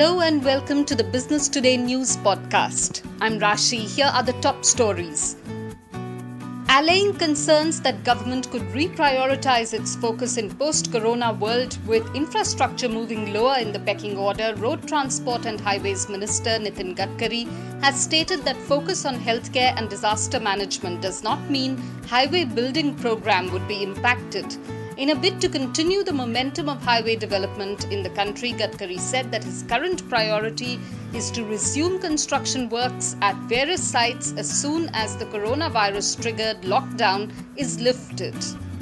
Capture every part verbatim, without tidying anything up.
Hello and welcome to the Business Today News podcast. I'm Rashi. Here are the top stories. Allaying concerns that government could reprioritize its focus in post-corona world with infrastructure moving lower in the pecking order, Road Transport and Highways Minister Nitin Gadkari has stated that focus on healthcare and disaster management does not mean highway building program would be impacted. In a bid to continue the momentum of highway development in the country, Gadkari said that his current priority is to resume construction works at various sites as soon as the coronavirus-triggered lockdown is lifted.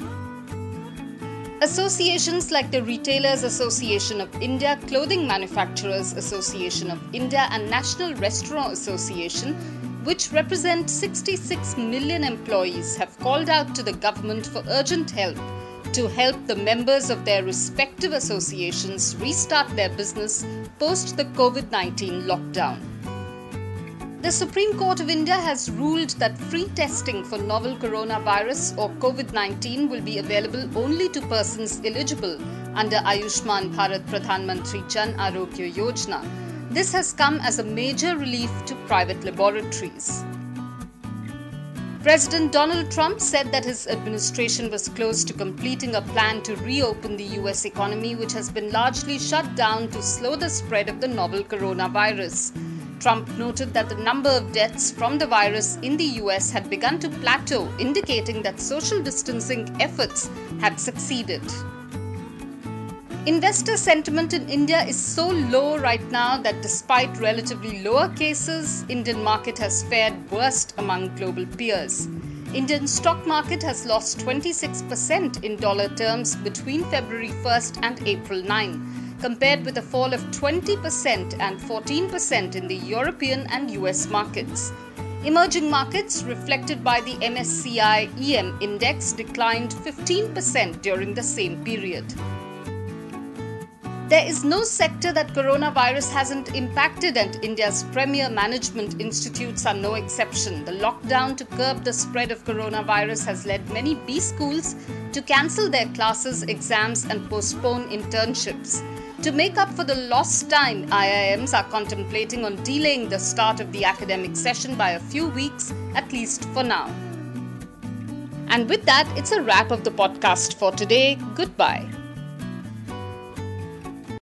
Associations like the Retailers Association of India, Clothing Manufacturers Association of India and National Restaurant Association, which represent sixty-six million employees, have called out to the government for urgent help to help the members of their respective associations restart their business post the covid nineteen lockdown. The Supreme Court of India has ruled that free testing for novel coronavirus or covid nineteen will be available only to persons eligible under Ayushman Bharat Pradhan Mantri Jan Arogya Yojana. This has come as a major relief to private laboratories. President Donald Trump said that his administration was close to completing a plan to reopen the U S economy, which has been largely shut down to slow the spread of the novel coronavirus. Trump noted that the number of deaths from the virus in the U S had begun to plateau, indicating that social distancing efforts had succeeded. Investor sentiment in India is so low right now that despite relatively lower cases, Indian market has fared worst among global peers. Indian stock market has lost twenty-six percent in dollar terms between February first and April ninth, compared with a fall of twenty percent and fourteen percent in the European and U S markets. Emerging markets, reflected by the M S C I E M index, declined fifteen percent during the same period. There is no sector that coronavirus hasn't impacted, and India's premier management institutes are no exception. The lockdown to curb the spread of coronavirus has led many B schools to cancel their classes, exams and postpone internships. To make up for the lost time, I I Ms are contemplating on delaying the start of the academic session by a few weeks, at least for now. And with that, it's a wrap of the podcast for today. Goodbye.